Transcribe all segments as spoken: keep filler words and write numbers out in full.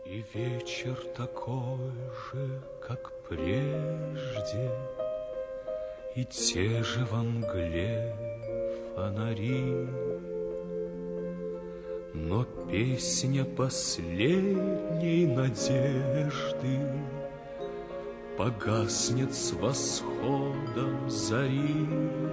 И вечер такой же, как прежде, и те же во мгле фонари. Но песня последней надежды погаснет с восходом зари.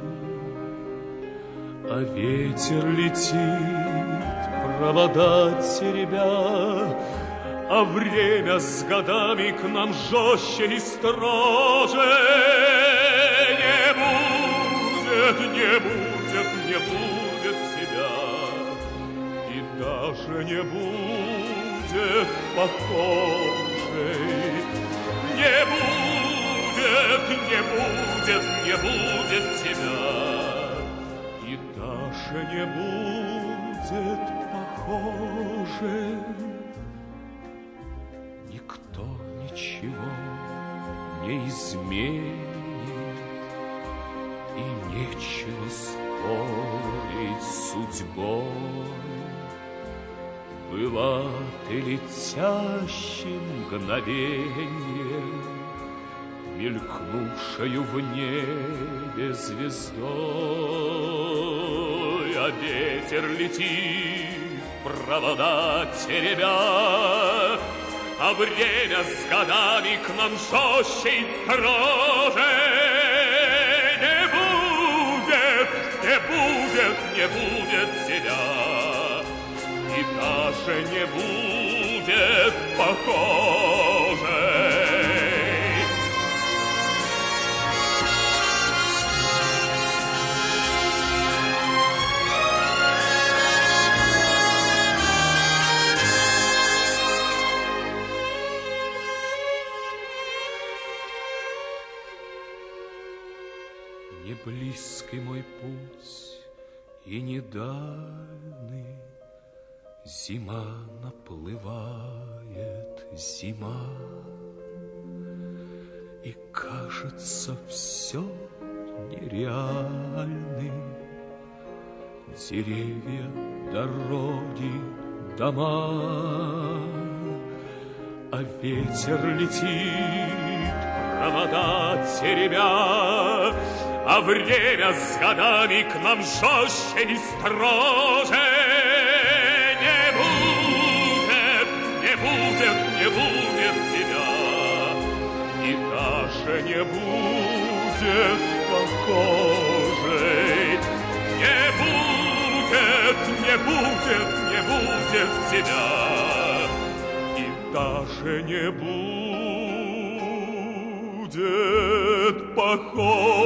А ветер летит, провода теребя, а время с годами к нам жестче и строже. Не будет, не будет, не будет тебя, и даже не будет похожей. Не будет, не будет, не будет тебя, и даже не будет похожей. Никто ничего не изменит, и нечего спорить с судьбой. Была ты летящим мгновеньем, мелькнувшую в небе звездой. А ветер летит, провода теребя, а время с годами к нам жестче и строже. Не будет, не будет, не будет тебя, и даже не будет похожей. Не близкий мой путь и не дальний, зима наплывает, зима, и кажется все нереальным. Деревья, дороги, дома, а ветер летит, провода теребя, а время с годами к нам жестче и строже. Не будет, не будет, не будет тебя, и даже не будет похожей. Не будет, не будет, не будет тебя, и даже не будет похожей.